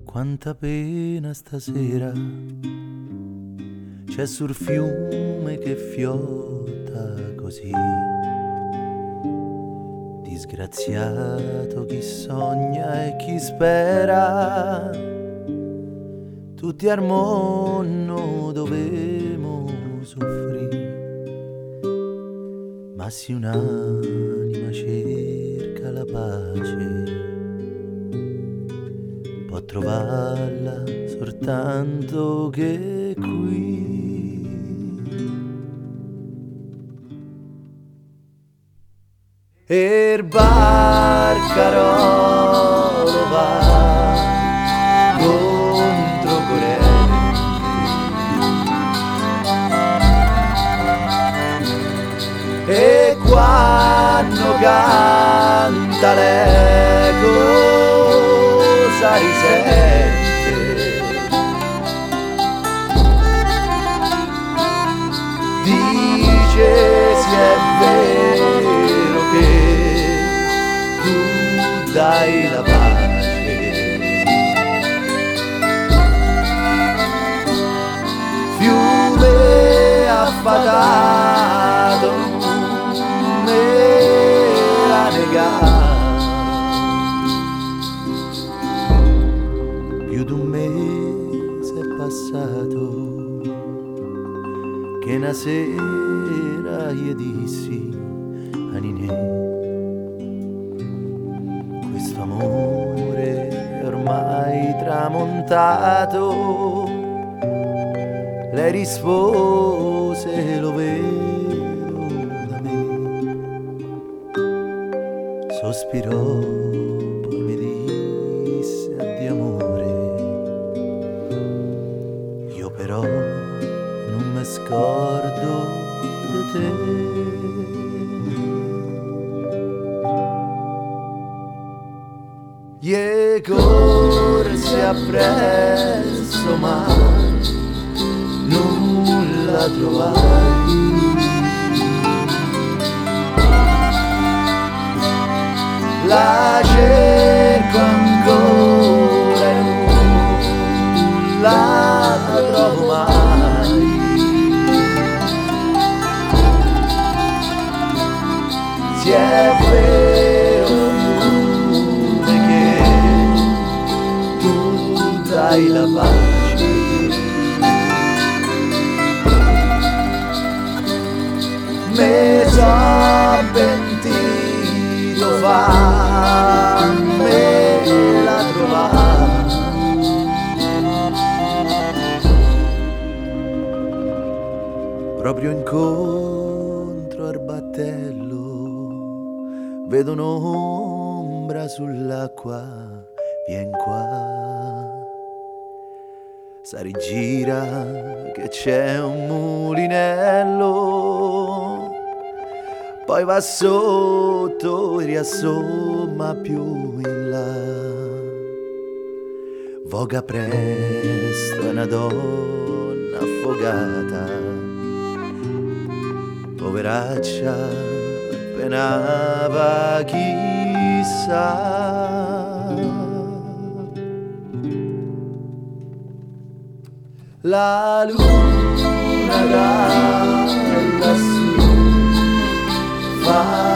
Quanta pena stasera c'è sul fiume che fiotta così. Disgraziato chi sogna e chi spera, tutti al mondo dovemo soffrire. Ma se un'anima cerca la pace, può trovarla soltanto che qui. E Barcarolo va contro corrente, e quando canta l'eco risente, dice se è vero che tu dai la pace. Fiume affatato nella negata, più d'un mese è passato che una sera gli dissi a Ninè: questo amore è ormai tramontato. Lei rispose: lo vedo da me. Sospirò, poi mi disse: addio amore, io però non mi scordo di te. Gli corse appresso ma nulla trovai. La cerco ancora e non la trovo mai. Si è vero che tu dai la pace, me son pentito fammela trovare. Proprio incontro al battello vedo un'ombra sull'acqua, vien qua. Si gira che c'è un mulinello, poi va sotto e riassomma più in là. Voga presto è una donna affogata, poveraccia penava chissà. La luna da lassù fa